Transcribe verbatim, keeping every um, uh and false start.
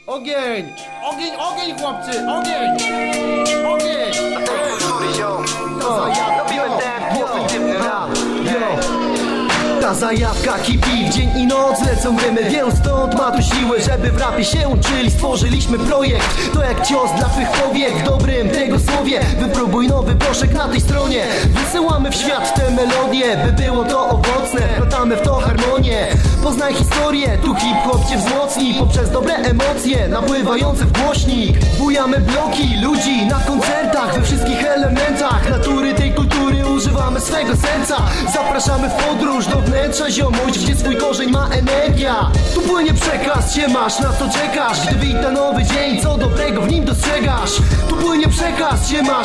Ogień! Ogień, ogień, chłopcy! Ogień! Ogień! Ta zajawka kipi w dzień i noc lecą dymy. Wielu stąd ma tu siłę, żeby w rapie się uczyli. Stworzyliśmy projekt, to jak cios dla twych powiek. W dobrym tego słowie wypróbuj nowy proszek na tej stronie. Wysyłamy w świat te melodie, by było to owocne. Wkładamy w to harmonię. Poznaj historię, tu hip-hop cię wzmocni poprzez dobre emocje napływające w głośnik. Bujamy bloki ludzi na koncertach, we wszystkich elementach natury tej kultury używamy swego serca. Zapraszamy w podróż do wnętrza ziomuś, gdzie swój korzeń ma energia. Tu płynie przekaz, się masz, na co czekasz? Gdy wita nowy dzień, co dobrego w nim dostrzegasz? Tu płynie przekaz, się masz,